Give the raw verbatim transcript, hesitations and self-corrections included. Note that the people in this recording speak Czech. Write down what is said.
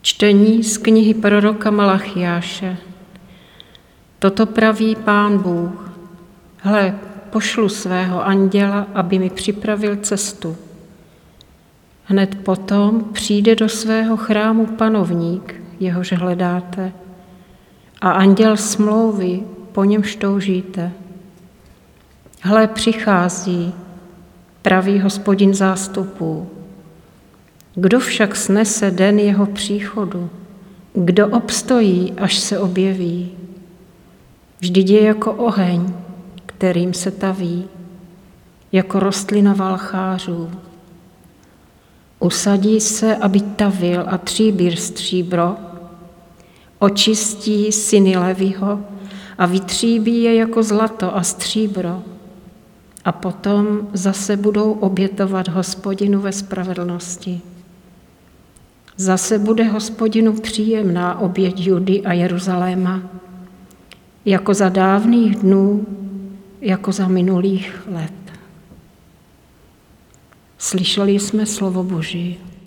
Čtení z knihy proroka Malachiáše. Toto praví Pán Bůh. Hle, pošlu svého anděla, aby mi připravil cestu. Hned potom přijde do svého chrámu panovník, jehož hledáte, a anděl smlouvy, po němž toužíte. Hle, přichází, praví Hospodin zástupů. Kdo však snese den jeho příchodu? Kdo obstojí, až se objeví? Vždyť je jako oheň, kterým se taví, jako rostlina valchářů. Usadí se, aby tavil a tříbír stříbro, očistí syny Leviho a vytříbí je jako zlato a stříbro. A potom zase budou obětovat Hospodinu ve spravedlnosti. Zase bude Hospodinu příjemná oběť Judy a Jeruzaléma, jako za dávných dnů, jako za minulých let. Slyšeli jsme slovo Boží.